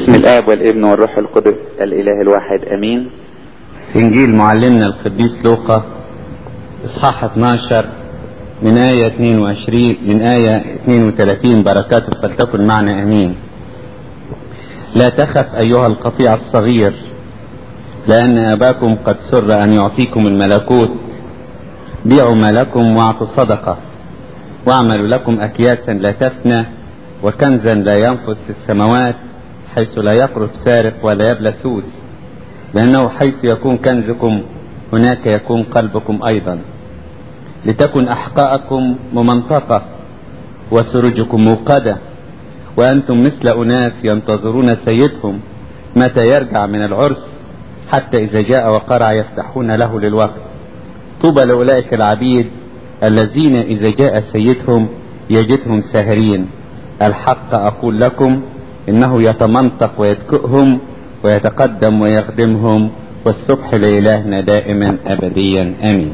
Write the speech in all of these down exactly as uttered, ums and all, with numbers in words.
باسم الآب والابن والروح القدس الإله الواحد أمين. إنجيل معلمنا القديس لوقا إصحاح اثناشر من آية اثنين وعشرين من آية اثنين وثلاثين بركاته فلتكن معنا أمين. لا تخف أيها القطيع الصغير، لأن أباكم قد سر أن يعطيكم الملكوت. بيعوا ما لكم واعطوا صدقة، واعملوا لكم أكياسا لا تفنى وكنزا لا ينفذ في السماوات، حيث لا يقرب سارق ولا يبلى سوس، لأنه حيث يكون كنزكم هناك يكون قلبكم أيضا. لتكن أحقاءكم ممنطقة وسرجكم موقدة، وأنتم مثل أناس ينتظرون سيدهم متى يرجع من العرس، حتى إذا جاء وقرع يفتحون له للوقت. طوبى لأولئك العبيد الذين إذا جاء سيدهم يجدهم ساهرين. الحق أقول لكم إنه يتمنطق ويتكئهم ويتقدم ويخدمهم، والسبح لإلهنا دائما أبديا آمين.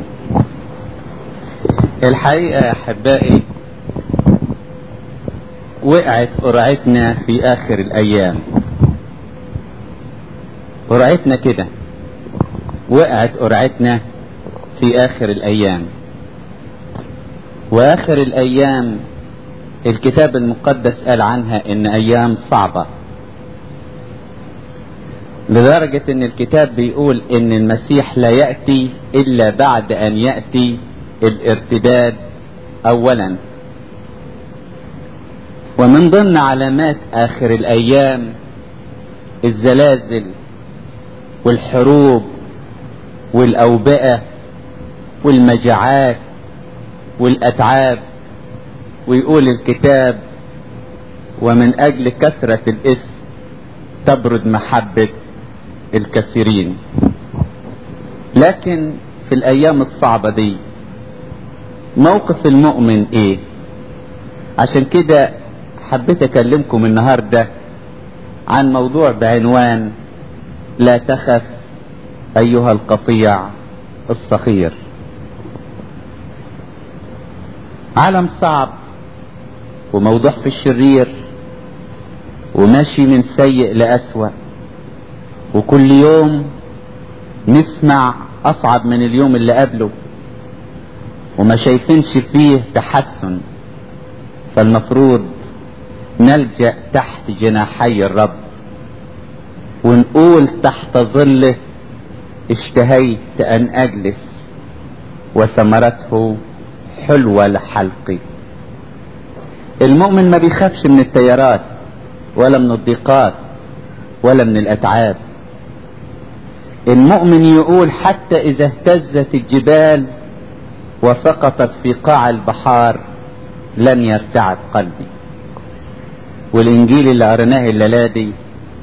الحقيقة يا أحبائي وقعت قرعتنا في آخر الأيام، قرعتنا كده وقعت قرعتنا في آخر الأيام. وآخر الأيام الكتاب المقدس قال عنها إن أيام صعبة، لدرجة إن الكتاب بيقول إن المسيح لا يأتي إلا بعد أن يأتي الارتداد أولا. ومن ضمن علامات آخر الأيام الزلازل والحروب والأوبئة والمجاعات والأتعاب. ويقول الكتاب ومن أجل كثرة الإثم تبرد محبة الكثيرين. لكن في الأيام الصعبة دي موقف المؤمن إيه؟ عشان كده حبيت أكلمكم النهاردة عن موضوع بعنوان لا تخف أيها القطيع الصغير. عالم صعب وموضوع في الشرير وماشي من سيء لأسوأ، وكل يوم نسمع أصعب من اليوم اللي قبله وما شايفينش فيه تحسن. فالمفروض نلجأ تحت جناحي الرب ونقول تحت ظله اشتهيت أن أجلس وثمرته حلوة لحلقي. المؤمن ما بيخافش من التيارات ولا من الضيقات ولا من الأتعاب. المؤمن يقول حتى إذا اهتزت الجبال وسقطت في قاع البحار لن يرتعد قلبي. والإنجيل اللي قرناه الليلة دي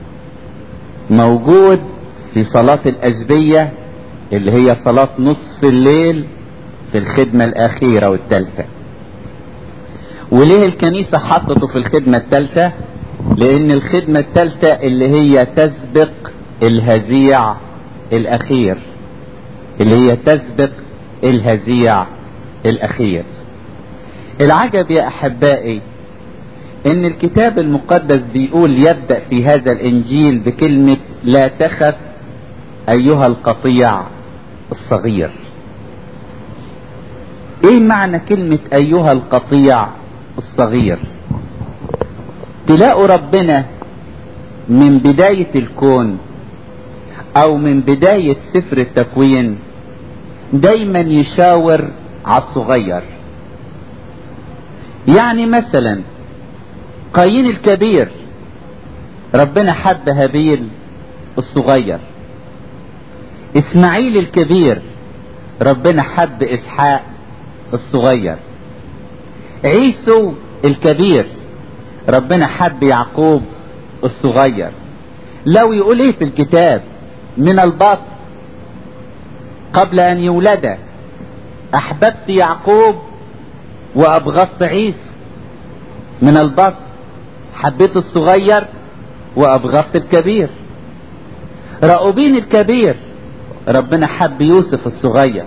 موجود في صلاة الأجبية اللي هي صلاة نصف الليل في الخدمة الأخيرة والثالثة. وليه الكنيسة حطته في الخدمة الثالثة؟ لأن الخدمة الثالثة اللي هي تسبق الهزيع الأخير، اللي هي تسبق الهزيع الأخير. العجب يا أحبائي إن الكتاب المقدس بيقول يبدأ في هذا الإنجيل بكلمة لا تخف أيها القطيع الصغير. إيه معنى كلمة أيها القطيع الصغير؟ تلاقوا ربنا من بداية الكون أو من بداية سفر التكوين دايما يشاور على الصغير. يعني مثلا قايين الكبير ربنا حب هابيل الصغير، اسماعيل الكبير ربنا حب اسحاق الصغير، عيسو الكبير ربنا حب يعقوب الصغير. لو يقول ايه في الكتاب من البطن قبل ان يولد احببت يعقوب وابغضت عيسو. من البطن حبيت الصغير وابغضت الكبير. راؤوبين الكبير ربنا حب يوسف الصغير.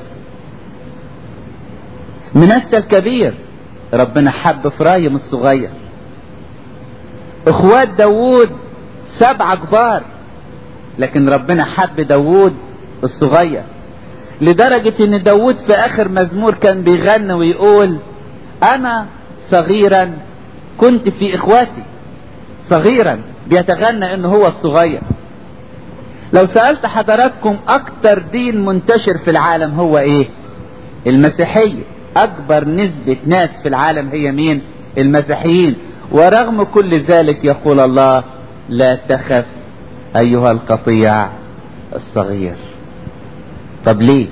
منسى الكبير ربنا حب افرايم الصغير. اخوات داوود سبعة كبار، لكن ربنا حب داوود الصغير، لدرجة ان داوود في اخر مزمور كان بيغني ويقول انا صغيرا كنت في اخواتي. صغيرا بيتغنى انه هو الصغير. لو سألت حضراتكم اكتر دين منتشر في العالم هو ايه؟ المسيحية. اكبر نسبة ناس في العالم هي مين؟ المسيحيين. ورغم كل ذلك يقول الله لا تخف ايها القطيع الصغير. طب ليه؟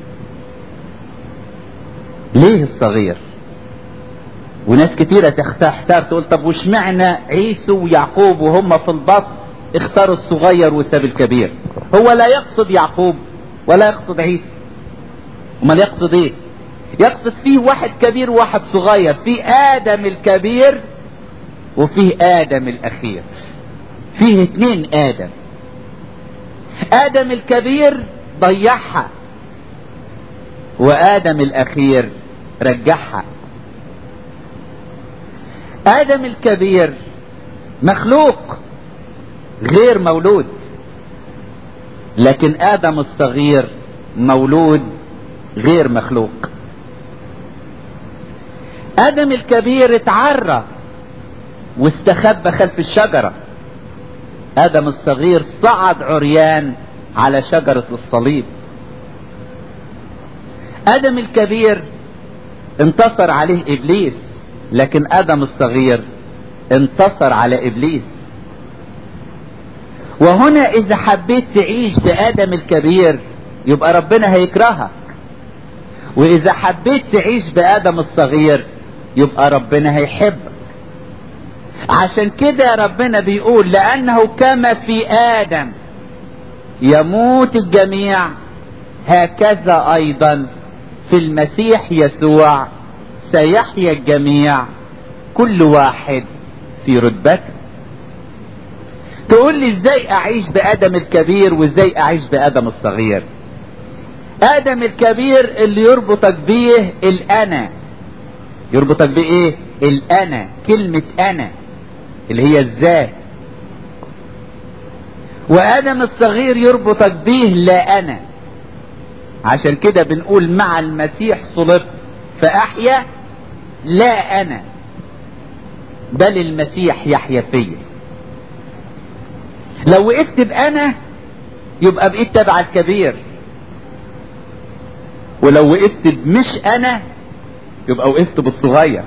ليه الصغير؟ وناس كتيرة تحتار تقول طب وش معنى عيسو ويعقوب وهم في البطن اختاروا الصغير وساب الكبير؟ هو لا يقصد يعقوب ولا يقصد عيسو، امال يقصد ايه؟ يقصد فيه واحد كبير وواحد صغير، فيه ادم الكبير وفيه ادم الاخير، فيه اتنين ادم. ادم الكبير ضيعها وادم الاخير رجعها. ادم الكبير مخلوق غير مولود، لكن ادم الصغير مولود غير مخلوق. ادم الكبير اتعرى واستخبى خلف الشجرة، ادم الصغير صعد عريان على شجرة الصليب. ادم الكبير انتصر عليه ابليس، لكن ادم الصغير انتصر على ابليس. وهنا اذا حبيت تعيش بادم الكبير يبقى ربنا هيكرهك، واذا حبيت تعيش بادم الصغير يبقى ربنا هيحبك. عشان كده ربنا بيقول لانه كما في ادم يموت الجميع هكذا ايضا في المسيح يسوع سيحيا الجميع كل واحد في رتبته. تقول لي ازاي اعيش بادم الكبير وازاي اعيش بادم الصغير؟ ادم الكبير اللي يربطك بيه الانا، يربطك بيه ايه؟ الانا، كلمة انا اللي هي الذات. وادم الصغير يربطك بيه لا انا. عشان كده بنقول مع المسيح صلبت فاحيا لا انا بل المسيح يحيا فيا. لو وقفت بانا يبقى بقيت تبع الكبير، ولو وقفت بمش انا يبقى وقفت بالصغير.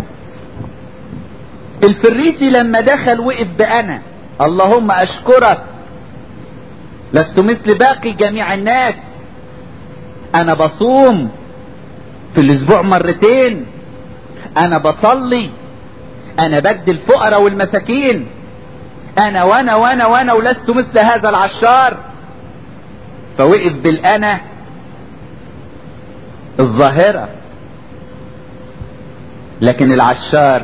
الفريسي لما دخل وقف بانا، اللهم اشكرك لست مثل باقي جميع الناس، انا بصوم في الاسبوع مرتين، انا بصلي، انا بدي الفقراء والمساكين، انا وانا وانا وانا ولست مثل هذا العشار. فوقف بالانا الظاهرة. لكن العشار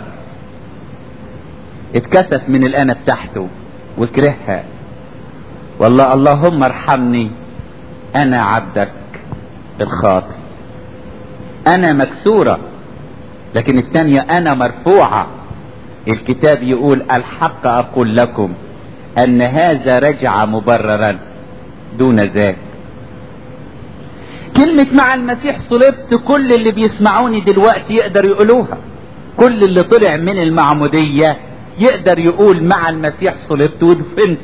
اتكسف من الانا بتاعته وكرهها، والله اللهم ارحمني انا عبدك الخاطئ. انا مكسورة، لكن الثانية انا مرفوعة. الكتاب يقول الحق اقول لكم ان هذا رجع مبررا دون ذاك. كلمة مع المسيح صلبت كل اللي بيسمعوني دلوقتي يقدر يقولوها، كل اللي طلع من المعمودية يقدر يقول مع المسيح صلبت ودفنت.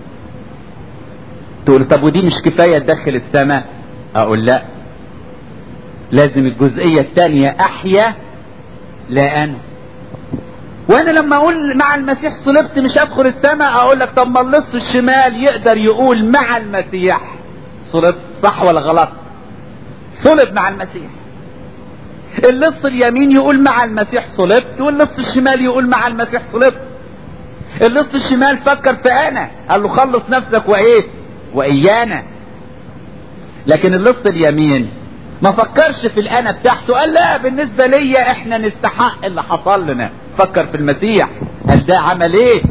تقول طب ودي مش كفاية تدخل السماء؟ اقول لا، لازم الجزئية الثانية احيا لا انا. وانا لما اقول مع المسيح صلبت مش هدخل السماء، اقول لك طب ما اللص الشمال يقدر يقول مع المسيح صلبت، صح ولا غلط؟ صلب مع المسيح. اللص اليمين يقول مع المسيح صلبت، واللص الشمال يقول مع المسيح صلبت. اللص الشمال فكر في انا، قال له خلص نفسك وايه وايانا. لكن اللص اليمين ما فكرش في الانا بتاعته، قال لا بالنسبة ليا احنا نستحق اللي حصل لنا. فكر في المسيح، قال ده عمل ايه؟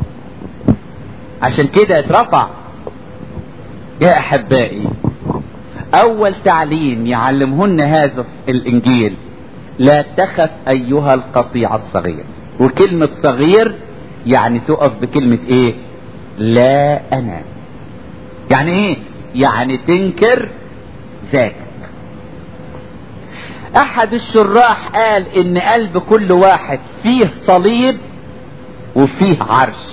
عشان كده اترفع. يا احبائي، اول تعليم يعلمهن هذا الانجيل لا تخف ايها القطيع الصغير. وكلمة صغير يعني تقف بكلمة ايه؟ لا انا. يعني ايه؟ يعني تنكر ذاتك. احد الشراح قال ان قلب كل واحد فيه صليب وفيه عرش.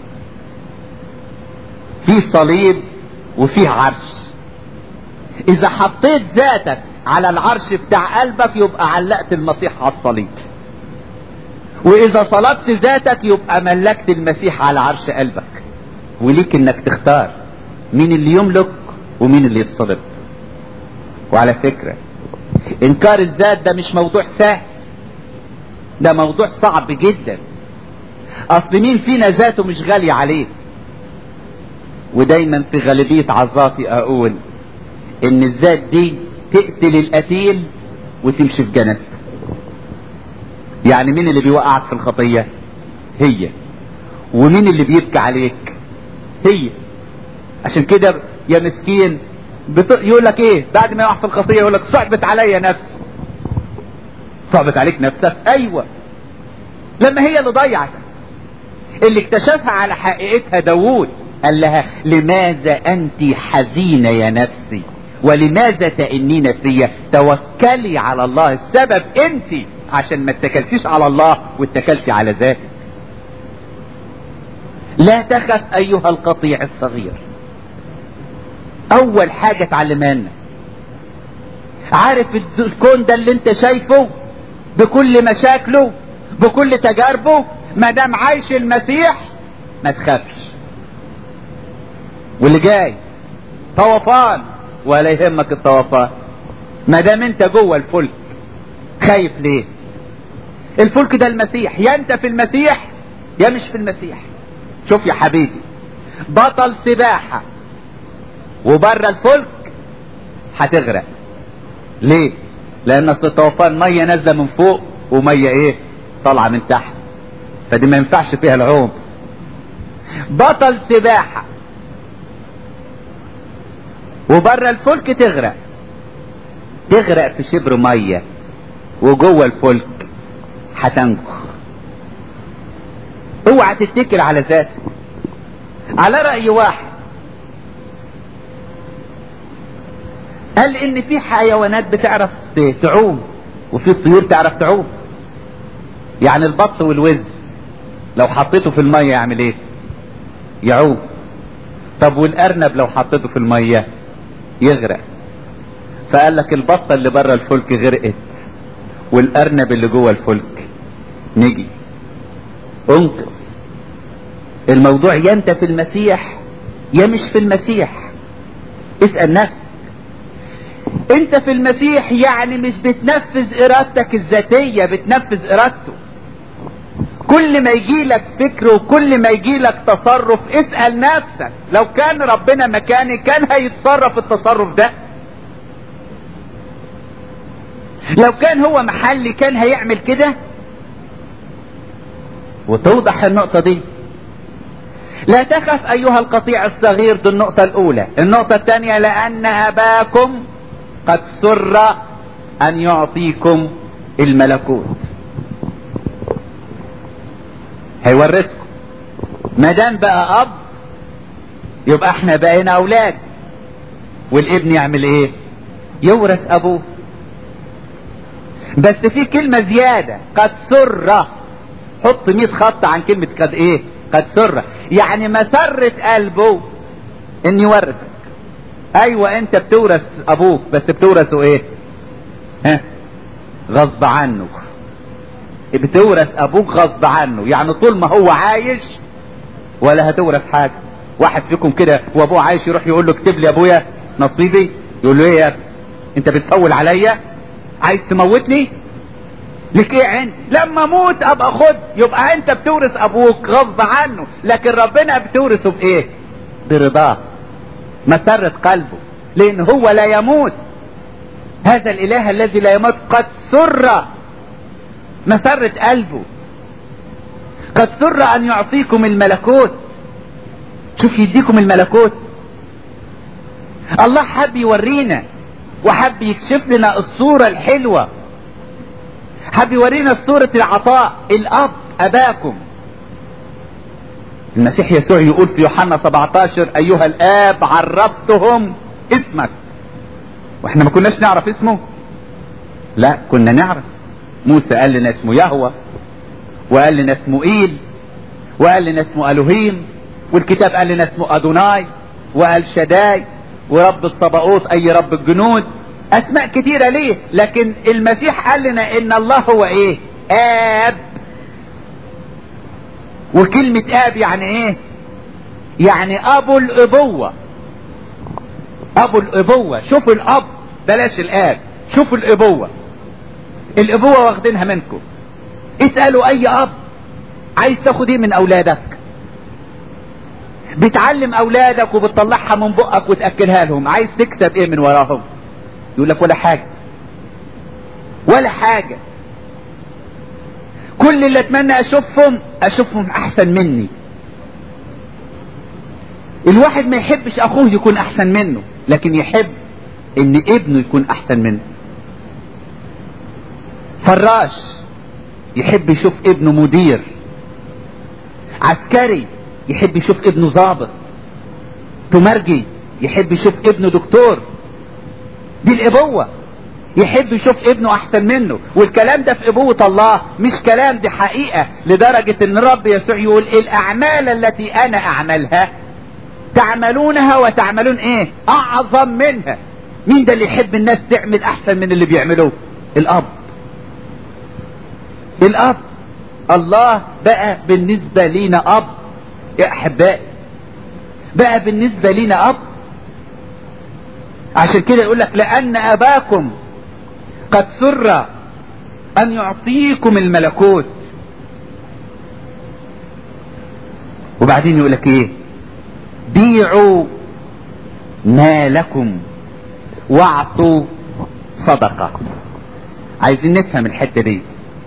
فيه صليب وفيه عرش. اذا حطيت ذاتك على العرش بتاع قلبك يبقى علقت المسيح على الصليب، واذا صلبت ذاتك يبقى ملكت المسيح على عرش قلبك. وليك انك تختار مين اللي يملك ومين اللي يتصلب. وعلى فكرة انكار الذات ده مش موضوع سهل، ده موضوع صعب جدا. اصل مين فينا ذاته مش غالية عليه؟ ودايما في غالبية عظاتي اقول ان الذات دي تقتل القتيل وتمشي في جنازته. يعني مين اللي بيوقعك في الخطية؟ هي. ومين اللي بيبكي عليك؟ هي. عشان كده يا مسكين بت... يقول لك ايه بعد ما يقع في الخطية؟ يقول لك صعبت عليا نفسي. صعبت عليك نفسك؟ ايوه، لما هي اللي ضيعتك. اللي اكتشفها على حقيقتها داوود قال لها لماذا انت حزينة يا نفسي ولماذا تئنين فيا؟ توكلي على الله. السبب انت، عشان ما اتكلتيش على الله واتكلتي على ذاتك. لا تخف ايها القطيع الصغير. اول حاجة تعلمنا، عارف الكون ده اللي انت شايفه بكل مشاكله بكل تجاربه، ما دام عايش المسيح ما تخافش. واللي جاي طوفان ولا يهمك الطوفان، ما دام انت جوه الفلك. خايف ليه؟ الفلك ده المسيح، يا انت في المسيح يا مش في المسيح. شوف يا حبيبي، بطل سباحة وبره الفلك هتغرق. ليه؟ لان الطوفان مية نازلة من فوق ومية ايه طالعة من تحت، فدي ما ينفعش فيها العوم. بطل سباحة وبره الفلك تغرق. تغرق في شبر مية وجوه الفلك هتنجو. اوعى تتكل على ذاتك. على رأي واحد قال ان في حيوانات بتعرف تعوم وفي طيور تعرف تعوم. يعني البط والوز لو حطيته في المية يعمل ايه؟ يعوم. طب والارنب لو حطيته في المية يغرق. فقال لك البطة اللي بره الفلك غرقت والارنب اللي جوه الفلك نجي. انقذ. الموضوع يا انت في المسيح يا مش في المسيح. اسأل نفسك، انت في المسيح يعني مش بتنفذ ارادتك الذاتية، بتنفذ ارادته. كل ما يجي لك فكر وكل ما يجي لك تصرف اسأل نفسك لو كان ربنا مكاني كان هيتصرف التصرف ده؟ لو كان هو محلي كان هيعمل كده؟ وتوضح النقطة دي. لا تخف ايها القطيع الصغير، دي النقطة الاولى. النقطة الثانية لان اباكم قد سر ان يعطيكم الملكوت. هيورثكم. ما دام بقى اب يبقى احنا بقينا اولاد. والابن يعمل ايه؟ يورث ابوه. بس في كلمة زيادة، قد سر. حط مية خط عن كلمة قد ايه؟ قد سر. يعني مسرة قلبه ان يورثك. ايوه انت بتورث ابوك بس بتورثه ايه؟ ها؟ غصب عنه. بتورث ابوك غصب عنه. يعني طول ما هو عايش ولا هتورث حاجة. واحد فيكم كده وابوه عايش يروح يقول له اكتب لي ابويا نصيبي، يقول له ايه يا ابني انت بتفول عليا؟ عايز تموتني؟ لك ايه عندي؟ لما اموت ابقى خد. يبقى انت بتورث ابوك غصب عنه، لكن ربنا بتورثه بايه؟ برضاه. مسرة قلبه، لان هو لا يموت. هذا الاله الذي لا يموت قد سر مسرة قلبه. قد سر ان يعطيكم الملكوت. شوف يديكم الملكوت. الله حب يورينا وحب يكشف لنا الصورة الحلوة. حب يورينا صورة العطاء. الاب اباكم المسيح يسوع يقول في يوحنا سبعتاشر ايها الاب عرفتهم اسمك، واحنا ما كناش نعرف اسمه؟ لا كنا نعرف. موسى قال لنا اسمه يهوه، وقال لنا اسمه ايل، وقال لنا اسمه الوهيم، والكتاب قال لنا اسمه ادوناي وال شداي ورب الصباؤوت اي رب الجنود، اسماء كتيرة ليه. لكن المسيح قال لنا ان الله هو ايه؟ اب. وكلمة اب يعني ايه؟ يعني ابو الابوة. ابو الابوة. شوفوا الاب، بلاش الاب، شوفوا الابوة. الابوة واخدينها منكم. اسألوا اي اب عايز تاخد ايه من اولادك؟ بتعلم اولادك وبتطلعها من بقك وتأكلها لهم، عايز تكسب ايه من وراهم؟ يقول لك ولا حاجة، ولا حاجة. كل اللي اتمنى اشوفهم اشوفهم احسن مني. الواحد ما يحبش اخوه يكون احسن منه، لكن يحب ان ابنه يكون احسن منه. فراش يحب يشوف ابنه مدير، عسكري يحب يشوف ابنه ضابط، تمرجي يحب يشوف ابنه دكتور. دي الابوة، يحب يشوف ابنه احسن منه. والكلام ده في ابوة الله، مش كلام، دي حقيقة. لدرجة ان الرب يسوع يقول الاعمال التي انا اعملها تعملونها وتعملون ايه؟ اعظم منها. مين ده اللي يحب الناس تعمل احسن من اللي بيعملوه؟ الاب. الاب. الله بقى بالنسبة لينا اب يا احبائي، بقى بالنسبة لينا اب. عشان كده يقول لك لان اباكم قد سر ان يعطيكم الملكوت. وبعدين يقول لك ايه؟ بيعوا ما لكم واعطوا صدقة. عايزين نفهم الحتة دي.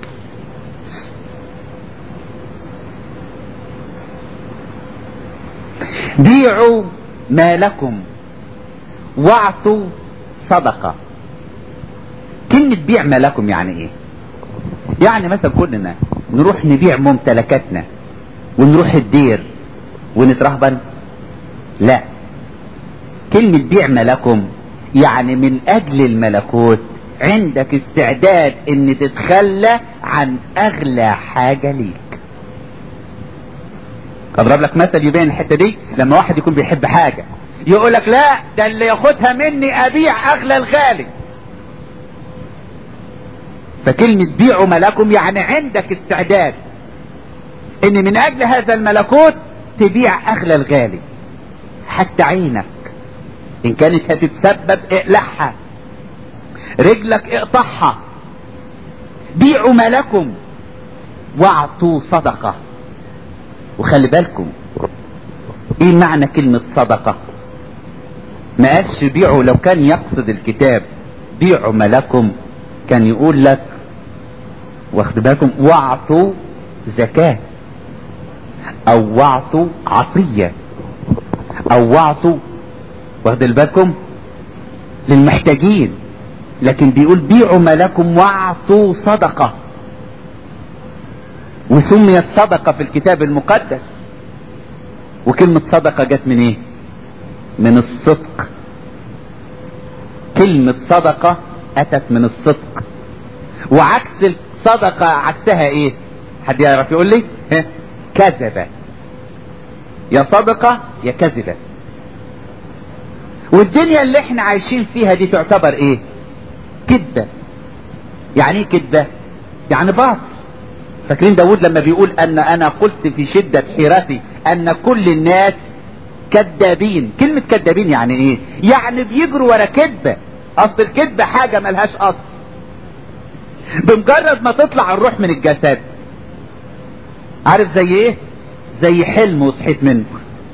بيعوا ما لكم واعطوا صدقة. كلمة بيع ما لكم يعني ايه؟ يعني مثلا كلنا نروح نبيع ممتلكاتنا ونروح الدير ونترهبن؟ لا. كلمة بيع ما لكم يعني من اجل الملكوت عندك استعداد ان تتخلى عن اغلى حاجة ليك. اضرب لك مثل يبين الحتة دي. لما واحد يكون بيحب حاجة يقول لك لا ده اللي ياخدها مني ابيع اغلى الغالي. فكلمة بيعوا ملكم يعني عندك استعداد ان من اجل هذا الملكوت تبيع اغلى الغالي. حتى عينك ان كانت هتتسبب اقلعها، رجلك اقطعها. بيعوا ملكم واعطوا صدقة. وخلي بالكم ايه معنى كلمة صدقة؟ ما قالش بيعوا. لو كان يقصد الكتاب بيعوا ملكم كان يقول لك واخد بالكم واعطوا زكاة او واعطوا عطية او واعطوا واخد بالكم للمحتاجين. لكن بيقول بيعوا ملكم واعطوا صدقة. وسميت صدقة في الكتاب المقدس. وكلمة صدقة جت من ايه؟ من الصدق. كلمة صدقة اتت من الصدق. وعكس الصدقة عكسها ايه؟ حد يعرف يقول لي؟ ها؟ كذبة. يا صدقة يا كذبة. والدنيا اللي احنا عايشين فيها دي تعتبر ايه؟ كذبة. يعني ايه كذبة؟ يعني باطل. فاكرين داود لما بيقول ان انا قلت في شدة حيرتي ان كل الناس كذابين. كلمة كذابين يعني ايه؟ يعني بيجروا ورا كذبة. اصل الكذبة حاجة ملهاش اصل. بمجرد ما تطلع الروح من الجسد، عارف زي ايه؟ زي حلم وصحيت منه.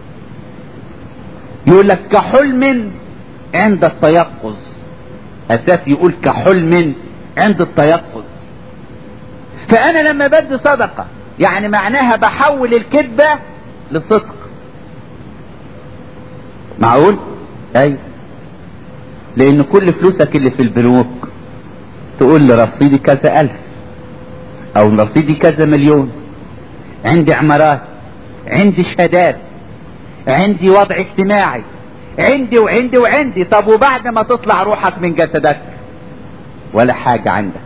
يقول لك كحلم عند التيقظ. اساس يقول كحلم عند التيقظ. فانا لما بدي صدقة يعني معناها بحول الكذبة لصدق. معقول؟ ايوه. لان كل فلوسك اللي في البنوك تقول لي رصيدي كذا الف او رصيدي كذا مليون، عندي عمارات عندي شهادات، عندي وضع اجتماعي، عندي وعندي وعندي. طب وبعد ما تطلع روحك من جسدك ولا حاجة عندك.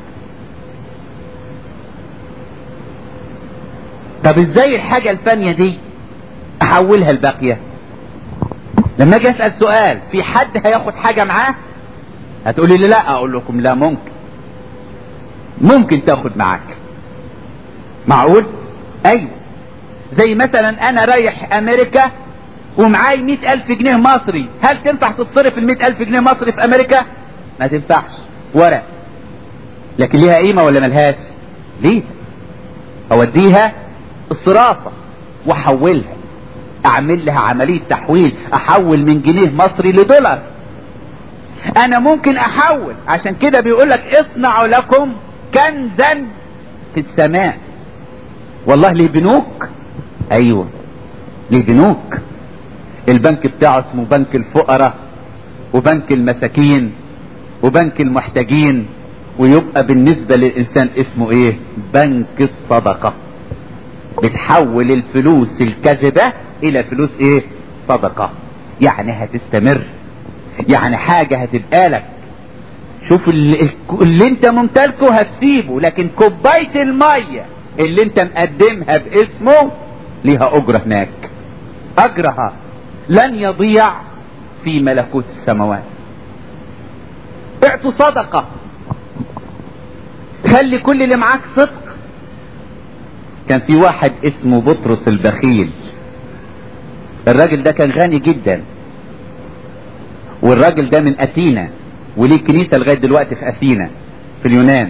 طب ازاي الحاجة الفانية دي احولها الباقية؟ لما اجي اسأل سؤال، في حد هياخد حاجة معاه؟ هتقولي لي لا. اقول لكم لا، ممكن ممكن تاخد معاك. معقول؟ ايوه. زي مثلا انا رايح امريكا ومعاي مئة الف جنيه مصري، هل تنفع تتصرف المئة الف جنيه مصري في امريكا؟ ما تنفعش، ورق. لكن ليها قيمة ولا ملهاش؟ ليه؟ اوديها الصرافة واحولها، اعمل لها عملية تحويل، احول من جنيه مصري لدولار. انا ممكن احول. عشان كده بيقولك اصنعوا لكم كنزا في السماء. والله ليه بنوك؟ ايوه ليه بنوك. البنك بتاعه اسمه بنك الفقراء وبنك المساكين وبنك المحتاجين، ويبقى بالنسبة للانسان اسمه ايه؟ بنك الصدقة. بتحول الفلوس الكذبة الى فلوس ايه؟ صدقة. يعني هتستمر، يعني حاجة هتبقى لك. شوف اللي, اللي انت ممتلكه هتسيبه، لكن كوباية المية اللي انت مقدمها باسمه ليها اجرة هناك، اجرها لن يضيع في ملكوت السماوات. اعطوا صدقة، خلي كل اللي معاك صدق. كان في واحد اسمه بطرس البخيل. الراجل ده كان غني جدا، والراجل ده من اثينا، وليه كنيسة لغاية دلوقتي في اثينا في اليونان.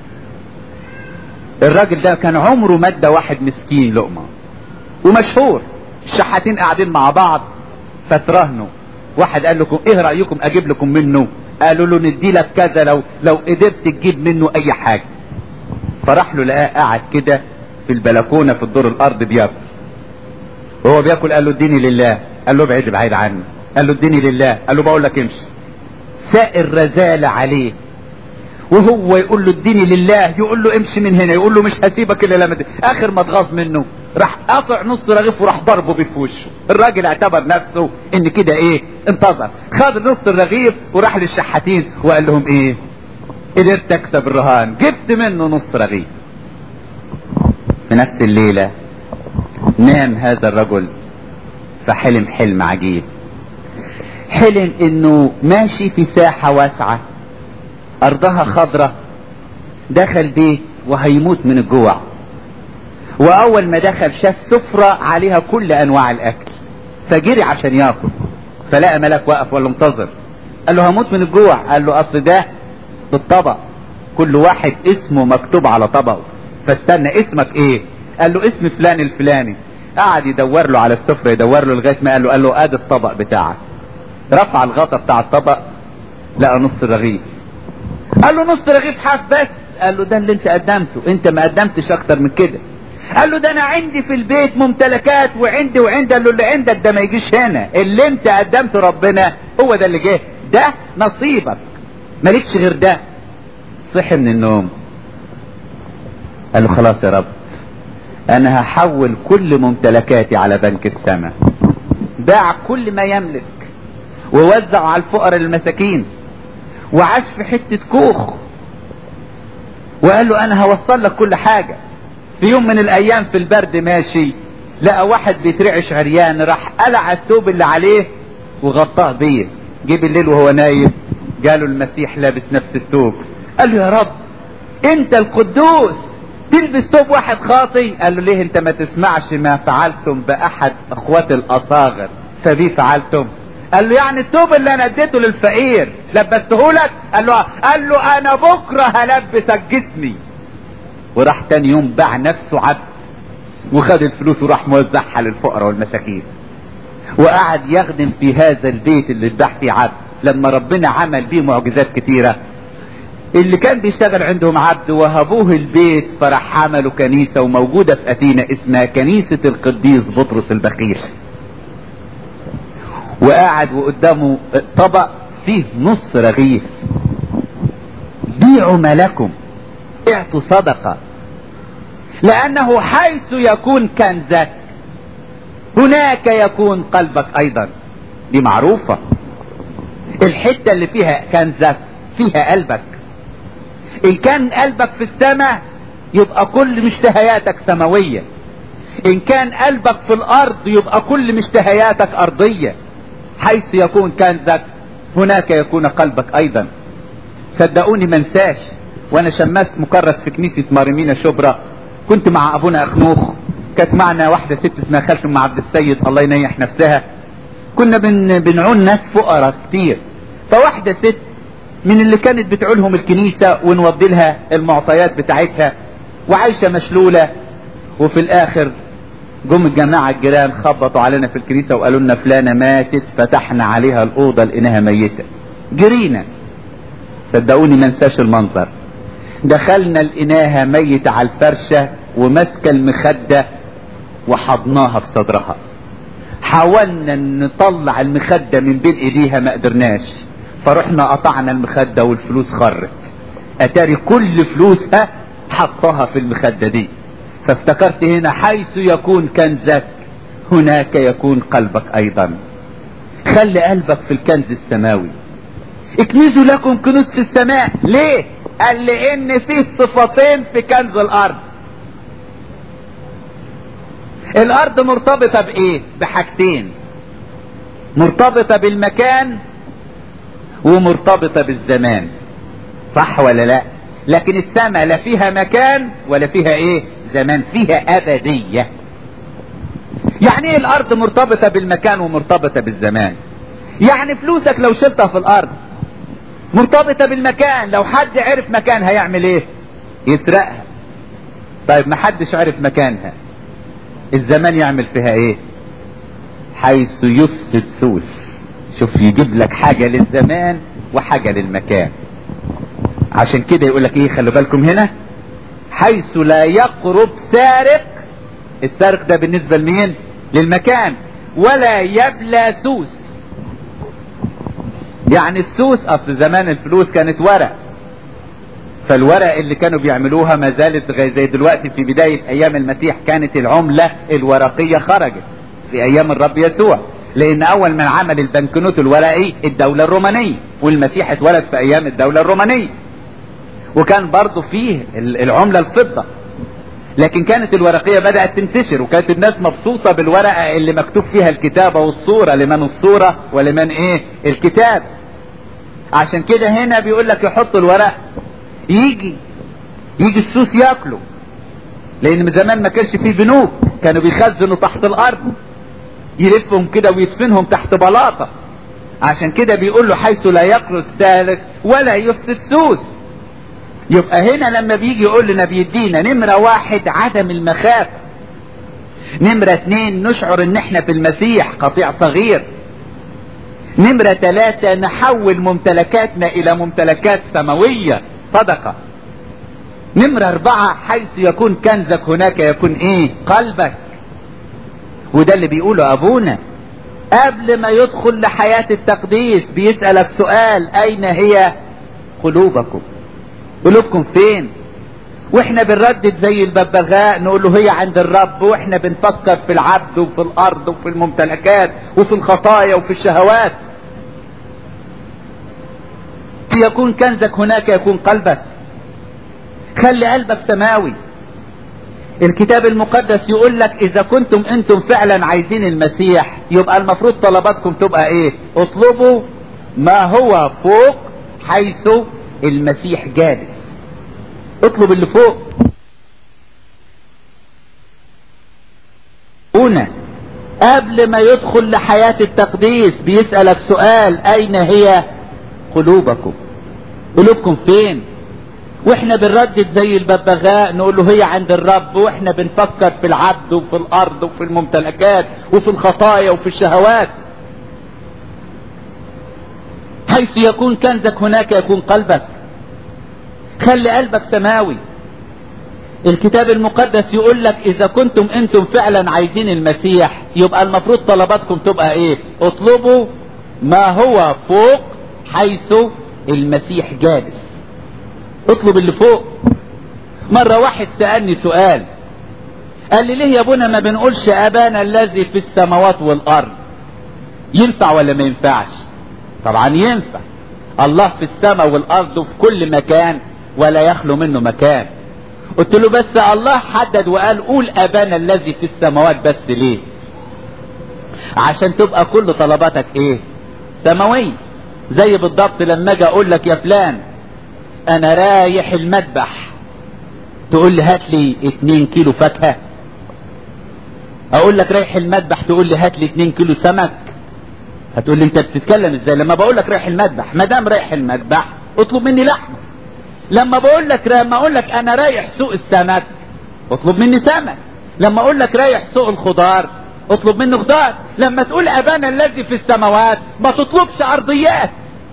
الراجل ده كان عمره مادة واحد مسكين لقمة، ومشهور. الشحاتين قاعدين مع بعض فتراهنوا. واحد قال لكم ايه رأيكم اجيب لكم منه؟ قالوا له ندي لك كذا لو لو قدرت تجيب منه اي حاجة. فراح له لقاه قاعد كده في البلكونة في الدور الارض بياكل. وهو بياكل قال له اديني لله. قال له ابعد بعيد عني. قال له اديني لله. قال له بقول لك امشي. سائر رزالة عليه، وهو يقول له اديني لله، يقول له امشي من هنا، يقول له مش هسيبك الا لما دي. اخر ما اتغاظ منه راح قاطع نص رغيف وراح ضربه بيه في وشه. الراجل اعتبر نفسه ان كده ايه؟ انتظر. خد نص الرغيف وراح للشحاتين وقال لهم ايه؟ قدرت اكسب الرهان، جبت منه نص رغيف. في نفس الليلة نام هذا الرجل فحلم حلم عجيب. حلم انه ماشي في ساحة واسعة ارضها خضرة، دخل بيت وهيموت من الجوع. واول ما دخل شاف سفرة عليها كل انواع الاكل، فجري عشان ياكل. فلقى ملاك واقف ولا منتظر. قال له هموت من الجوع. قال له اصل ده بالطبق، كل واحد اسمه مكتوب على طبقه. فاستنى، اسمك ايه؟ قال له اسم فلان الفلاني. قعد يدور له على السفرة، يدور له لغاية ما قال له قال له ادي الطبق بتاعك. رفع الغطا بتاع الطبق لقى نص رغيف. قال له نص رغيف حاف بس. قال له ده اللي انت قدمته، انت ما قدمتش اكتر من كده. قال له ده انا عندي في البيت ممتلكات وعندي وعندي. قال له اللي عندك ده ما يجيش هنا، اللي انت قدمته ربنا هو ده اللي جه، ده نصيبك، مالكش غير ده. صحي من النوم قال له خلاص يا رب، انا هحول كل ممتلكاتي على بنك السماء. باع كل ما يملك ووزع على الفقراء المساكين، وعاش في حتة كوخ، وقال له انا هوصل لك كل حاجة. في يوم من الايام في البرد ماشي، لقى واحد بيترعش عريان، راح قلع الثوب اللي عليه وغطاه بيه. جه بالليل وهو نايم جاله المسيح لابس نفس الثوب. قال له يا رب انت القدوس تلبس ثوب واحد خاطي؟ قال له ليه انت ما تسمعش ما فعلتم باحد اخوات الاصاغر فبي فعلتم؟ قال له يعني الثوب اللي انا اديته للفقير لبسته لك؟ قال له قال له انا بكره هلبسك جسمي. وراح تاني يوم باع نفسه عبد وخد الفلوس وراح موزعها للفقراء والمساكين، وقعد يخدم في هذا البيت اللي اتباع فيه عبد. لما ربنا عمل بيه معجزات كتيرة، اللي كان بيشتغل عندهم عبد وهبوه البيت، فراح عملوا كنيسة وموجودة في أثينا اسمها كنيسة القديس بطرس البخيل. وقاعد وقدامه طبق فيه نص رغيف. بيعوا ما لكم، اعطوا صدقة، لأنه حيث يكون كنزك هناك يكون قلبك ايضا. دي معروفة. الحتة اللي فيها كنزك فيها قلبك. ان كان قلبك في السماء يبقى كل مشتهياتك سماوية. ان كان قلبك في الارض يبقى كل مشتهياتك ارضية. حيث يكون كنزك هناك يكون قلبك ايضا. صدقوني منساش وانا شماس مكرس في كنيسة مارمينا شبرا، كنت مع ابونا اخنوخ، كانت معنا واحدة ست اسمها خالة ام عبد السيد الله ينيح نفسها. كنا بن بنعون ناس فقراء كتير، فواحدة ست من اللي كانت بتعولهم الكنيسة ونودي لها المعطيات بتاعتها وعايشة مشلولة. وفي الاخر جم الجماعة الجيران خبطوا علينا في الكنيسة وقالوا لنا فلانة ماتت، فتحنا عليها الأوضة لقيناها ميتة. جرينا، صدقوني ما انساش المنظر. دخلنا لقيناها ميتة على الفرشة وماسكة المخدة وحضناها في صدرها. حاولنا نطلع المخدة من بين ايديها ما قدرناش، فرحنا قطعنا المخدة والفلوس خرت. اتاري كل فلوسها حطها في المخدة دي. فافتكرت هنا حيث يكون كنزك هناك يكون قلبك ايضا. خلي قلبك في الكنز السماوي. اكنزوا لكم كنوز في السماء. ليه؟ قال لان فيه صفتين في كنز الارض. الارض مرتبطة بايه؟ بحاجتين، مرتبطة بالمكان ومرتبطة بالزمان، صح ولا لا؟ لكن السماء لا فيها مكان ولا فيها ايه؟ زمان، فيها ابدية. يعني ايه الارض مرتبطة بالمكان ومرتبطة بالزمان؟ يعني فلوسك لو شلتها في الارض مرتبطة بالمكان، لو حد عرف مكانها يعمل ايه؟ يسرقها. طيب ما حدش عرف مكانها، الزمان يعمل فيها ايه؟ حيث يفسد سوس. شوف، يجيب لك حاجة للزمان وحاجة للمكان. عشان كده يقول لك ايه، خلوا بالكم هنا، حيث لا يقرب سارق. السارق ده بالنسبة لمين؟ للمكان. ولا يبلى سوس. يعني السوس، اصل زمان الفلوس كانت ورق، فالورق اللي كانوا بيعملوها ما زالت زي دلوقتي. في بداية ايام المسيح كانت العملة الورقية خرجت في ايام الرب يسوع، لان اول من عمل البنكنوت الورقي الدولة الرومانية، والمسيح اتولد في ايام الدولة الرومانية. وكان برضو فيه العملة الفضة، لكن كانت الورقية بدأت تنتشر، وكانت الناس مبسوطة بالورقة اللي مكتوب فيها الكتابة والصورة، لمن الصورة ولمن ايه؟ الكتاب. عشان كده هنا بيقول لك يحط الورق، يجي يجي السوس ياكله، لان من زمان ما كانش فيه بنوك، كانوا بيخزنوا تحت الارض، يلفهم كده ويدفنهم تحت بلاطة. عشان كده بيقول له حيث لا يقرب سالك ولا يفسد سوس. يبقى هنا لما بيجي يقول لنا بيدينا نمرة واحد عدم المخافة، نمرة اتنين نشعر ان احنا في المسيح قطيع صغير، نمرة ثلاثة نحول ممتلكاتنا الى ممتلكات سماوية صدقة، نمرة اربعة حيث يكون كنزك هناك يكون ايه؟ قلبك. وده اللي بيقوله ابونا قبل ما يدخل لحياة التقديس، بيسألك سؤال: اين هي قلوبكم؟ قلوبكم فين؟ واحنا بنردد زي الببغاء نقول له هي عند الرب، واحنا بنفكر في العبد وفي الارض وفي الممتلكات وفي الخطايا وفي الشهوات. يكون كنزك هناك يكون قلبك. خلي قلبك سماوي. الكتاب المقدس يقول لك اذا كنتم انتم فعلا عايزين المسيح، يبقى المفروض طلباتكم تبقى ايه؟ اطلبوا ما هو فوق حيث المسيح جالس. اطلب اللي فوق. هنا قبل ما يدخل لحياة التقديس بيسألك سؤال: اين هي قلوبكم؟ قلوبكم فين؟ واحنا بنردد زي الببغاء نقول له هي عند الرب، واحنا بنفكر في العبد وفي الارض وفي الممتلكات وفي الخطايا وفي الشهوات. حيث يكون كنزك هناك يكون قلبك. خلي قلبك سماوي. الكتاب المقدس يقول لك اذا كنتم انتم فعلا عايزين المسيح، يبقى المفروض طلباتكم تبقى ايه؟ اطلبوا ما هو فوق حيث المسيح جالس. اطلب اللي فوق. مرة واحد سألني سؤال، قال لي ليه يا ابونا ما بنقولش ابانا الذي في السماوات والارض؟ ينفع ولا ما ينفعش؟ طبعا ينفع. الله في السماء والارض وفي كل مكان ولا يخلو منه مكان. قلت له بس الله حدد وقال قول ابانا الذي في السماوات بس ليه؟ عشان تبقى كل طلباتك ايه؟ سماوية. زي بالضبط لما اجي اقول لك يا فلان انا رايح المذبح، تقول لي هات لي اتنين كيلو فاكهة. اقول لك رايح المذبح تقول لي هات لي اتنين كيلو سمك. هتقول لي انت بتتكلم ازاي؟ لما بقول لك رايح المذبح، ما دام رايح المذبح اطلب مني لحمه. لما بقول لك لما اقول لك انا رايح سوق السمك اطلب مني سمك. لما اقول لك رايح سوق الخضار اطلب مني خضار. لما تقول ابانا الذي في السماوات ما تطلبش ارضيات.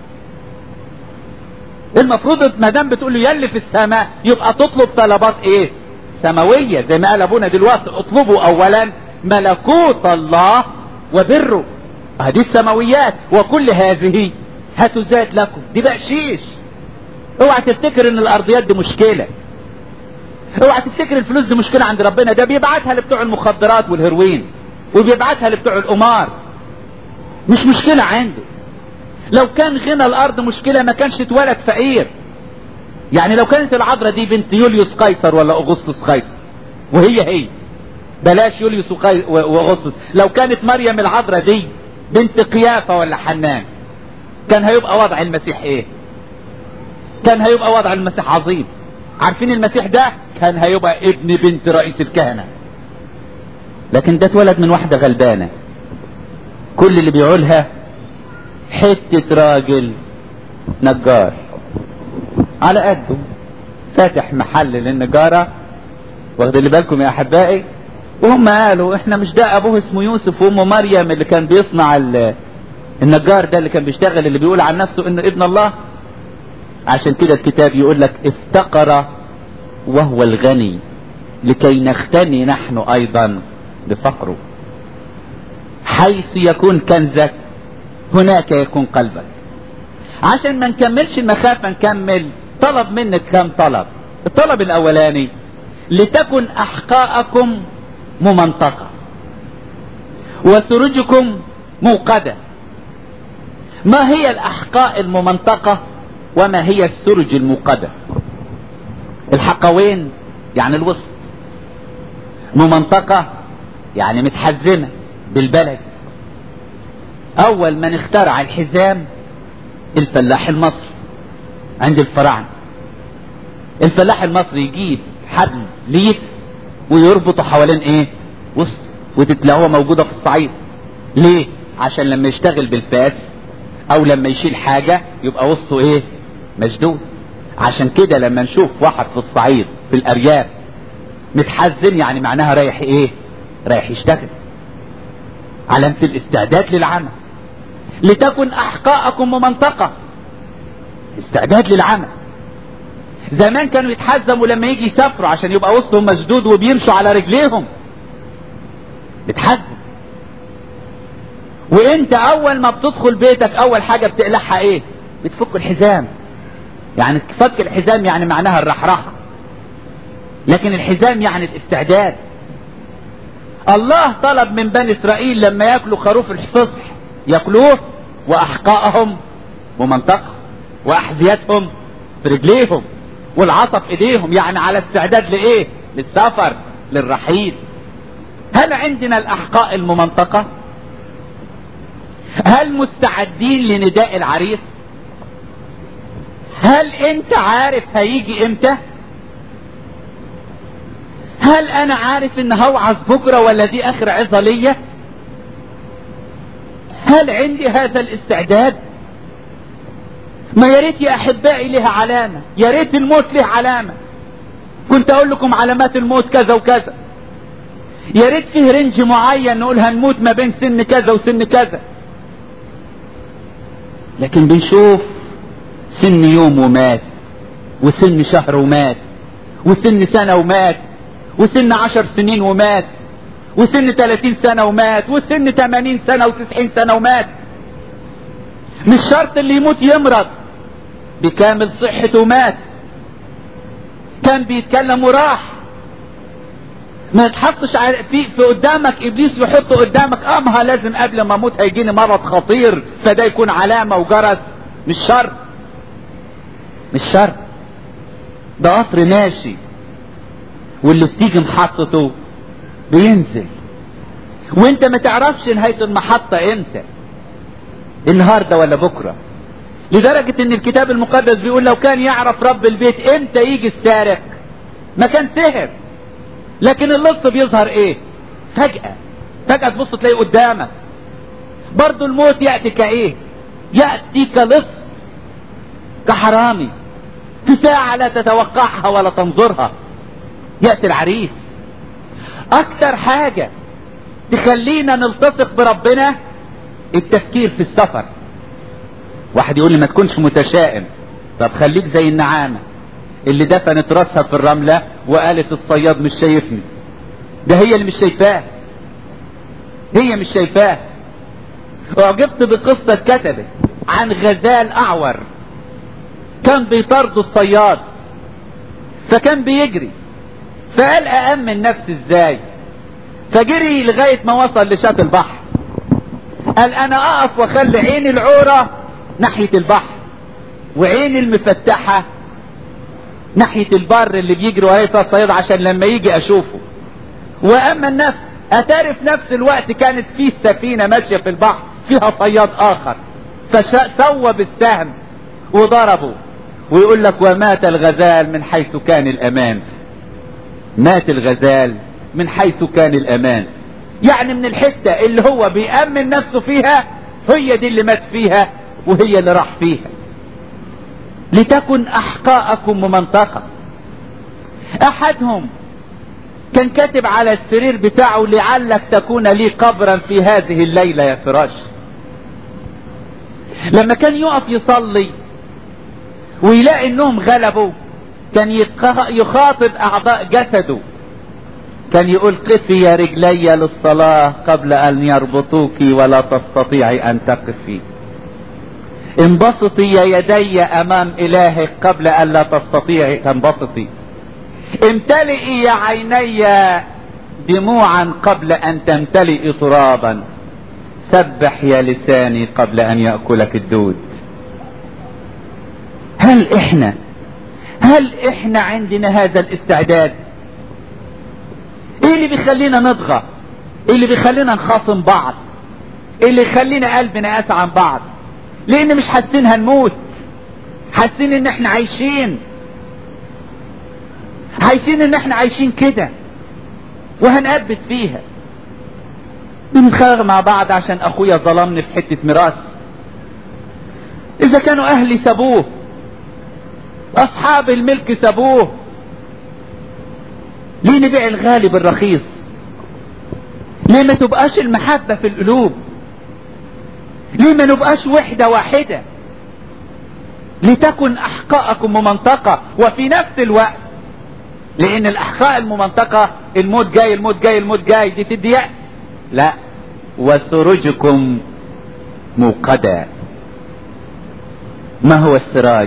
المفروض ما دام بتقول له يلي في السماء يبقى تطلب طلبات ايه؟ سماويه. زي ما قال ابونا دلوقتي اطلبوا اولا ملكوت الله وبره. هذه السماويات وكل هذه هتزاد لكم. دي بقشيش. اوعى تفتكر ان الارضيات دي مشكله. اوعى تفتكر الفلوس دي مشكله عند ربنا. ده بيبعتها لبتوع المخدرات والهيروين وبيبعتها لبتوع القمار. مش مشكله عنده. لو كان غنى الارض مشكله ما كانش اتولد فقير. يعني لو كانت العذراء دي بنت يوليوس قيصر ولا اغسطس قيصر، وهي هي بلاش يوليوس واغسطس، لو كانت مريم العذراء دي بنت قيافة ولا حنان، كان هيبقى وضع المسيح ايه؟ كان هيبقى وضع المسيح عظيم. عارفين المسيح ده كان هيبقى ابن بنت رئيس الكهنة، لكن ده اتولد من واحدة غلبانة كل اللي بيقولها حتة راجل نجار على قده فاتح محل للنجارة. واخد اللي بالكم يا احبائي؟ وهم قالوا احنا مش ده ابوه اسمه يوسف وامه مريم اللي كان بيصنع النجار ده اللي كان بيشتغل اللي بيقول عن نفسه انه ابن الله. عشان كده الكتاب يقول لك افتقر وهو الغني لكي نختني نحن ايضا بفقره. حيث يكون كنزك هناك يكون قلبك. عشان ما نكملش المخافة نكمل طلب منك كم طلب. الطلب الاولاني لتكن احقاءكم ممنطقة وسرجكم موقدة. ما هي الاحقاء الممنطقة وما هي السرج الموقدة؟ الحقوين يعني الوسط، ممنطقة يعني متحزمة بالبلد. اول من اخترع الحزام الفلاح المصري عند الفراعنة. الفلاح المصري يجيب حبل ليف ويربطه حوالين ايه؟ وسط، وتتلاقوها موجودة في الصعيد. ليه؟ عشان لما يشتغل بالفاس او لما يشيل حاجة يبقى وسطه ايه؟ مشدود. عشان كده لما نشوف واحد في الصعيد في الارياف متحزن يعني معناها رايح ايه؟ رايح يشتغل. علامة الاستعداد للعمل. لتكن احقاءكم ممنطقة، استعداد للعمل. زمان كانوا يتحزموا لما يجي يسافروا عشان يبقى وسطهم مسدود وبيمشوا على رجليهم. بتحزم. وانت اول ما بتدخل بيتك اول حاجة بتقلعها ايه؟ بتفك الحزام. يعني تفك الحزام يعني معناها الرحرحة، لكن الحزام يعني الاستعداد. الله طلب من بني اسرائيل لما ياكلوا خروف الفصح ياكلوه واحقائهم ممنطقة واحذيتهم في رجليهم والعصا في ايديهم، يعني على استعداد لايه؟ للسفر، للرحيل. هل عندنا الاحقاء الممنطقة؟ هل مستعدين لنداء العريس؟ هل انت عارف هيجي امتى؟ هل انا عارف ان هوعظ بكرة ولا دي اخر عظة ليا؟ هل عندي هذا الاستعداد؟ ما يا ريت يا احبائي لها علامة، يا ريت الموت له علامة. كنت اقول لكم علامات الموت كذا وكذا. يا ريت فيه رنج معين نقول هنموت ما بين سن كذا وسن كذا، لكن بنشوف سن يوم ومات، وسن شهر ومات، وسن سنة ومات، وسن عشر سنين ومات، وسن ثلاثين سنة ومات، وسن ثمانين سنة وتسعين سنة ومات. مش شرط اللي يموت يمرض، بكامل صحته مات. كان بيتكلم وراح. ما تحطش في, في قدامك ابليس يحطه قدامك امها لازم قبل ما اموت هيجيني مرض خطير فده يكون علامة وجرس. مش شرط، مش شرط. ده قطر ماشي واللي بتيجي محطته بينزل، وانت ما تعرفش نهاية المحطة امتى، النهاردة ولا بكرة. لدرجة ان الكتاب المقدس بيقول لو كان يعرف رب البيت امتى يجي السارق ما كان سهر. لكن اللص بيظهر ايه؟ فجأة، فجأة تبص تلاقيه قدامك. برضو الموت يأتي كايه؟ يأتي كلص، كحرامي، في ساعة لا تتوقعها ولا تنظرها. يأتي العريس. اكتر حاجة تخلينا نلتصق بربنا التفكير في السفر. واحد يقول لي ما تكونش متشائم. طب خليك زي النعامة اللي دفنت راسها في الرملة وقالت الصياد مش شايفني. ده هي اللي مش شايفاه، هي مش شايفاه. اعجبت بقصة كتبت عن غزال اعور كان بيطارده الصياد، فكان بيجري، فقال أأمن نفسي ازاي؟ فجري لغاية ما وصل لشاطئ البحر. قال انا اقف واخلي عيني العورة ناحية البحر وعيني المفتحة ناحية البر اللي بيجري ورايا فيها الصياد عشان لما يجي اشوفه. واما النفس اتاري في نفس الوقت كانت فيه سفينة ماشية في البحر فيها صياد اخر، فسوى بالسهم وضربه. ويقول لك ومات الغزال من حيث كان الامان. مات الغزال من حيث كان الامان، يعني من الحتة اللي هو بيأمن نفسه فيها هي دي اللي مات فيها وهي اللي راح فيها. لتكن احقاءكم ممنطقة. احدهم كان كاتب على السرير بتاعه لعلك تكون لي قبرا في هذه الليلة يا فراش. لما كان يقف يصلي ويلاقي انهم غلبوا كان يخاطب اعضاء جسده، كان يقول قفي يا رجلي للصلاة قبل ان يربطوك ولا تستطيعي ان تقفي. انبسطي يا يدي امام الهك قبل ان لا تستطيعي تنبسطي. امتلئي يا عيني دموعا قبل ان تمتلئي ترابا. سبح يا لساني قبل ان يأكلك الدود. هل احنا هل احنا عندنا هذا الاستعداد؟ ايه اللي بيخلينا نضغى؟ ايه اللي بيخلينا نخاصم بعض؟ ايه اللي يخلينا قلبنا قاسى عن بعض؟ لان مش حاسين هنموت، حاسين ان احنا عايشين عايشين ان احنا عايشين كده وهنقبت فيها. بنتخانق مع بعض عشان اخويا ظلمني في حتة ميراث. اذا كانوا اهلي سابوه، اصحاب الملك سابوه، ليه نبيع الغالي بالرخيص؟ ليه ما تبقاش المحبة في القلوب؟ ليه ما نبقاش وحدة واحدة؟ لتكن احقاءكم ممنطقة. وفي نفس الوقت لان الاحقاء الممنطقة الموت جاي الموت جاي الموت جاي دي تدي يأس. لا، وسروجكم موقدا. ما هو السراج؟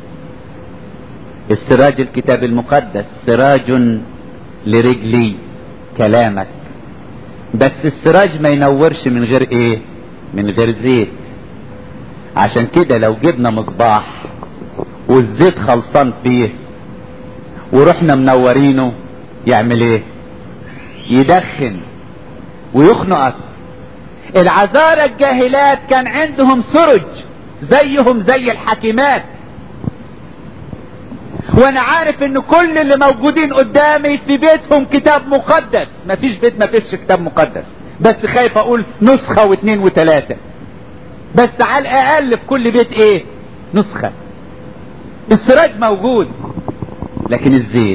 السراج الكتاب المقدس، سراج لرجلي كلامك. بس السراج ما ينورش من غير ايه؟ من غير زيت. عشان كده لو جبنا مصباح والزيت خلصان فيه ورحنا منورينه يعمل ايه؟ يدخن ويخنقك. العذارى الجاهلات كان عندهم سرج زيهم زي الحكيمات. وانا عارف ان كل اللي موجودين قدامي في بيتهم كتاب مقدس. مفيش بيت ما فيش كتاب مقدس، بس خايف اقول نسخة واثنين وثلاثة. بس على الاقل في كل بيت ايه؟ نسخة. السراج موجود، لكن الزيت،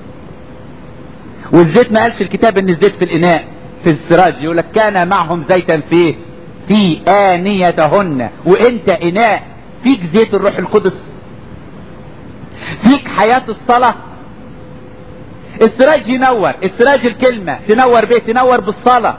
والزيت ما قالش الكتاب ان الزيت في الاناء، في السراج. يقول لك كان معهم زيتا فيه في آنيتهن. وانت اناء فيك زيت الروح القدس، فيك حياة الصلاة. السراج ينور، السراج الكلمة تنور بيه، تنور بالصلاة.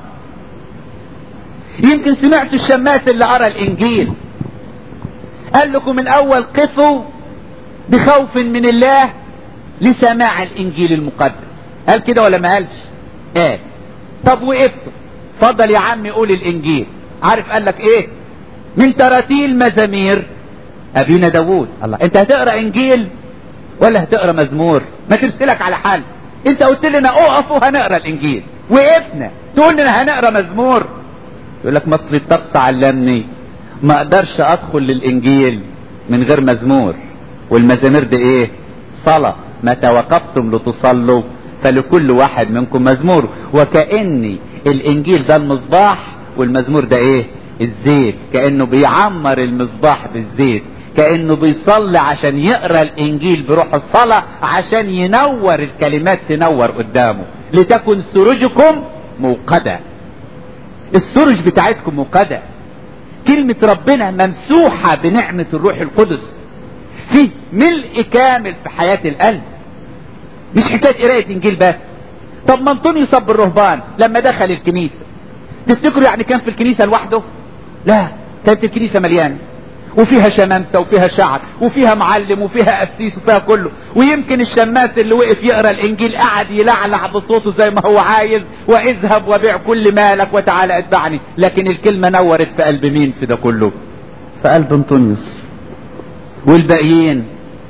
يمكن سمعتوا الشماس اللي قرأ الانجيل قال لكم الاول قفوا بخوف من الله لسماع الانجيل المقدس. قال كده ولا ما قالش؟ قال. طب وقفته، فضل يا عم يقول الانجيل. عارف قال لك ايه؟ من تراتيل مزامير ابينا داوود. الله، انت هتقرا انجيل ولا هتقرا مزمور؟ ما ترسلك على حل. انت قلت لنا اقف وهنقرا الانجيل، وقفنا تقول لنا هنقرا مزمور. يقول لك مصري الطقس علمني ما اقدرش ادخل للانجيل من غير مزمور، والمزامير دي ايه؟ صلاة. متى وقفتم لتصلوا فلكل واحد منكم مزمور. وكأني الانجيل ده المصباح والمزمور ده ايه؟ الزيت. كأنه بيعمر المصباح بالزيت، كأنه بيصلي عشان يقرأ الانجيل بروح الصلاة عشان ينور الكلمات، تنور قدامه. لتكن سروجكم موقدة. السرج بتاعتكم موقدة. كلمة ربنا ممسوحة بنعمة الروح القدس، فيه ملء كامل في حياة القلب، مش حكاية قراية انجيل بس. طب ما انطونيوس اب الرهبان لما دخل الكنيسة، تفتكروا يعني كان في الكنيسة لوحده؟ لا، كانت الكنيسة مليانة، وفيها شمامسة وفيها شعب وفيها معلم وفيها قسيس وفيها كله. ويمكن الشماس اللي وقف يقرا الانجيل قعد يلعلع بصوته زي ما هو عايز، واذهب وبيع كل مالك وتعالى اتبعني. لكن الكلمة نورت في قلب مين في ده كله؟ في قلب انطونيوس. والباقيين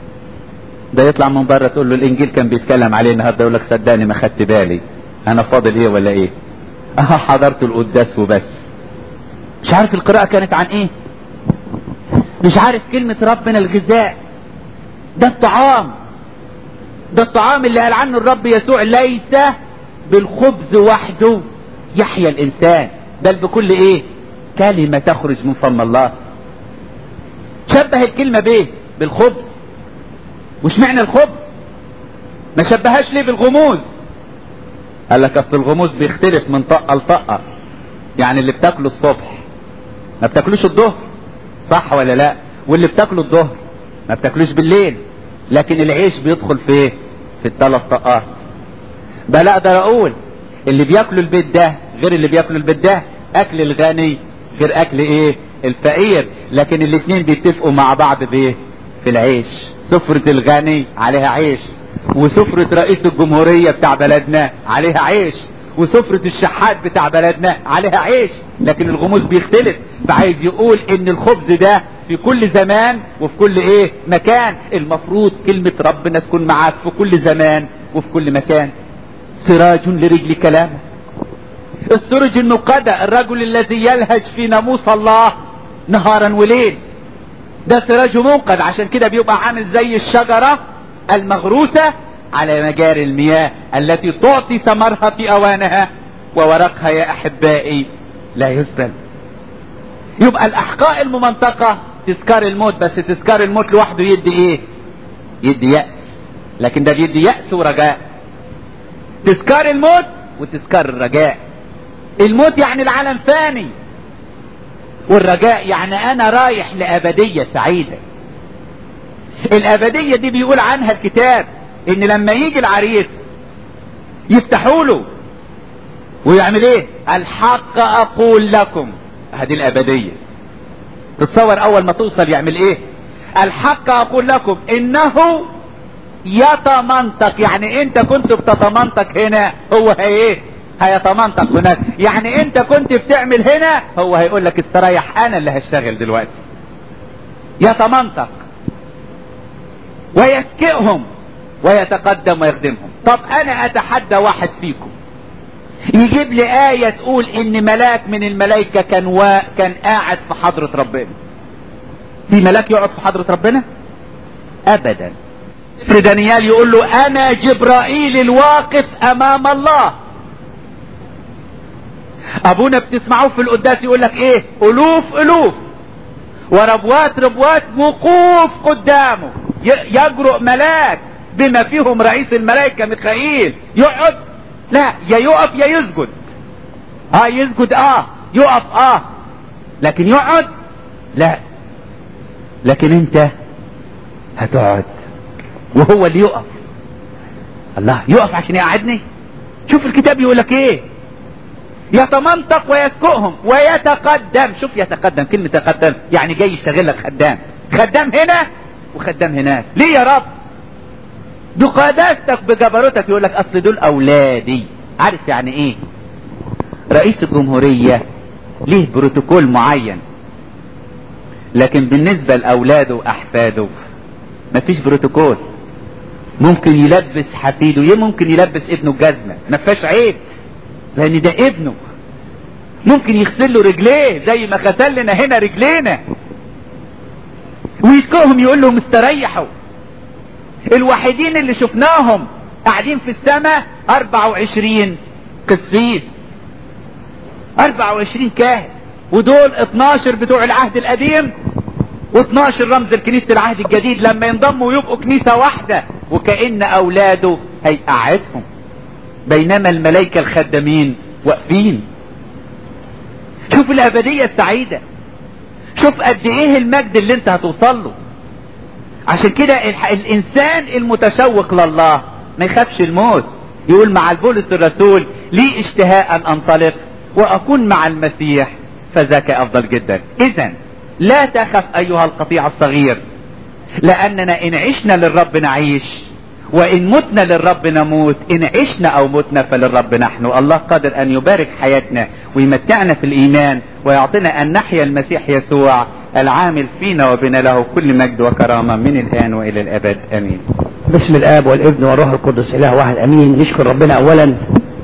ده يطلع من بره تقول له الانجيل كان بيتكلم عليه النهارده، يقول لك صدقني ما خدت بالي، انا فاضل ايه ولا ايه؟ اه حضرت القداس وبس. مش عارف القراءة كانت عن ايه، مش عارف كلمة ربنا الغذاء ده الطعام، ده الطعام اللي قال عنه الرب يسوع ليس بالخبز وحده يحيا الانسان بل بكل ايه؟ كلمة تخرج من فم الله. شبه الكلمة بايه؟ بالخبز. وش معنى الخبز؟ ما شبهاش ليه بالغموز؟ قال لك اصل الغموز بيختلف من طقة لطقة. يعني اللي بتاكله الصبح ما بتاكلوش الظهر، صح ولا لا؟ واللي بتاكله الظهر ما بتاكلوش بالليل. لكن العيش بيدخل في ايه؟ في الثلاث طقات. بل اقدر اقول اللي بياكلوا البيت ده غير اللي بياكلوا البيت ده، اكل الغني غير اكل ايه؟ الفقير. لكن الاثنين بيتفقوا مع بعض بايه؟ في العيش. سفرة الغني عليها عيش، وسفرة رئيس الجمهورية بتاع بلدنا عليها عيش، وسفرة الشحات بتاع بلدنا عليها عيش. لكن الغموس بيختلف. فعايز يقول ان الخبز ده في كل زمان وفي كل ايه؟ مكان. المفروض كلمة ربنا تكون معاك في كل زمان وفي كل مكان. سراج لرجل كلامه. السرج النقدة، الرجل الذي يلهج في ناموس الله نهارا وليل، ده سراج منقد. عشان كده بيبقى عامل زي الشجرة المغروسة على مجاري المياه التي تعطي ثمرها في اوانها، وورقها يا احبائي لا يسبل. يبقى الاحقاء الممنطقة تذكار الموت، بس تذكار الموت لوحده يدي ايه؟ يدي يأس. لكن ده بيدي يأس ورجاء. تذكار الموت وتذكار الرجاء. الموت يعني العالم فاني، والرجاء يعني انا رايح لابدية سعيدة. الابدية دي بيقول عنها الكتاب ان لما يجي العريس يفتحوا له ويعمل ايه؟ الحق اقول لكم. هذه الابدية. تتصور اول ما توصل يعمل ايه؟ الحق اقول لكم انه يتمنطق. يعني انت كنت بتتمنطق هنا، هو هي ايه؟ هيتمنطق هناك. يعني انت كنت بتعمل هنا، هو هيقول لك استريح انا اللي هشتغل دلوقتي. يتمنطق ويسكئهم ويتقدم ويخدمهم. طب انا اتحدى واحد فيكم يجيب لي آية تقول ان ملاك من الملائكة كان و... كان قاعد في حضرة ربنا. في ملاك يقعد في حضرة ربنا؟ ابدا. سفر دانيال يقول له انا جبرائيل الواقف امام الله. ابونا بتسمعوه في القداس يقول لك ايه؟ الوف الوف وربوات ربوات وقوف قدامه. يجرؤ ملاك بما فيهم رئيس الملائكة ميخائيل يقعد؟ لا، يا يقف يا يسجد. اه يسجد، اه يقف، اه لكن يقعد لا. لكن انت هتقعد وهو اللي يقف. الله، يقف عشان يقعدني؟ شوف الكتاب يقول لك ايه؟ يتمنطق ويسكئهم ويتقدم. شوف يتقدم، كلمة يتقدم يعني جاي يشتغل لك خدام. خدام هنا وخدام هناك. ليه يا رب؟ بقداستك بجبروتك يقول لك اصل دول اولادي عارف يعني ايه؟ رئيس الجمهورية ليه بروتوكول معين، لكن بالنسبة لأولاده وأحفاده مفيش بروتوكول. ممكن يلبس حفيده، ممكن يلبس ابنه الجزمة، مفيش عيب، لأن ده ابنه. ممكن يغسل له رجليه زي ما غسل لنا هنا رجلينا، ويسكوهم يقول لهم استريحوا. الوحيدين اللي شفناهم قاعدين في السماء أربعة وعشرين قسيس، أربعة وعشرين كاهن، ودول اتناشر بتوع العهد القديم واتناشر رمز الكنيسة العهد الجديد، لما ينضموا يبقوا كنيسة واحدة، وكأن أولاده هيقعدهم، بينما الملائكة الخدامين واقفين. شوف الأبدية السعيدة، شوف قد ايه المجد اللي انت هتوصل له. عشان كده الانسان المتشوق لله ما يخافش الموت. يقول مع البولس الرسول لي اشتهاء ان انطلق واكون مع المسيح فذاك افضل جدا. اذا لا تخف ايها القطيع الصغير، لاننا ان عشنا للرب نعيش، وان متنا للرب نموت. ان عشنا او متنا فللرب نحن. الله قادر ان يبارك حياتنا ويمتعنا في الايمان ويعطينا ان نحيا المسيح يسوع العامل فينا وبنا، له كل مجد وكرامة من الان والى الابد امين. باسم الاب والابن والروح القدس اله واحد امين. نشكر ربنا اولا،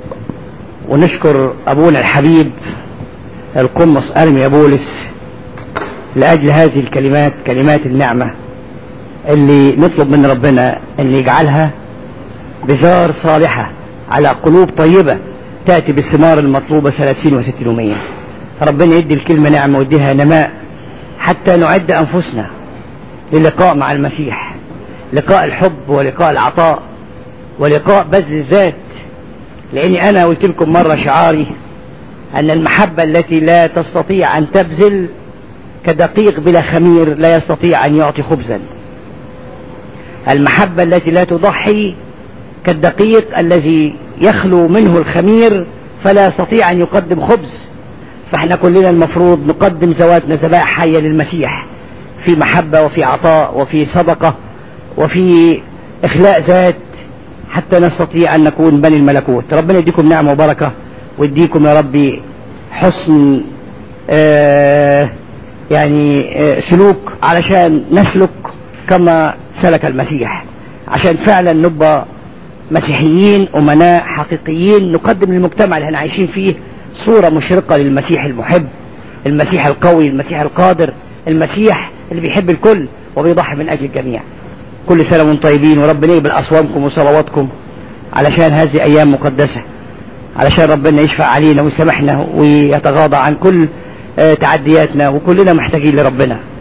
ونشكر ابونا الحبيب القمص ارميا بولس لاجل هذه الكلمات، كلمات النعمة اللي نطلب من ربنا ان يجعلها بذار صالحة على قلوب طيبة تأتي بالثمار المطلوبة ثلاثين وستين ومية. ربنا يدي الكلمة نعمة ويديها نماء حتى نعد انفسنا للقاء مع المسيح، لقاء الحب ولقاء العطاء ولقاء بذل الذات. لاني انا قلت لكم مرة شعاري ان المحبة التي لا تستطيع ان تبذل كدقيق بلا خمير لا يستطيع ان يعطي خبزا. المحبة التي لا تضحي كالدقيق الذي يخلو منه الخمير فلا يستطيع ان يقدم خبز. فاحنا كلنا المفروض نقدم ذواتنا ذبائح حية للمسيح في محبة وفي عطاء وفي صدقة وفي اخلاء ذات، حتى نستطيع ان نكون بني الملكوت. ربنا يديكم نعمة وبركة، ويديكم يا ربي حسن آه يعني آه سلوك، علشان نسلك كما سلك المسيح، عشان فعلا نبقى مسيحيين أمناء حقيقيين، نقدم للمجتمع اللي احنا عايشين فيه صورة مشرقة للمسيح المحب، المسيح القوي، المسيح القادر، المسيح اللي بيحب الكل وبيضحي من أجل الجميع. كل سنة وانتم طيبين، وربنا يقبل أصوامكم وصلواتكم علشان هذه أيام مقدسة، علشان ربنا يشفع علينا ويسامحنا ويتغاضى عن كل تعدياتنا، وكلنا محتاجين لربنا.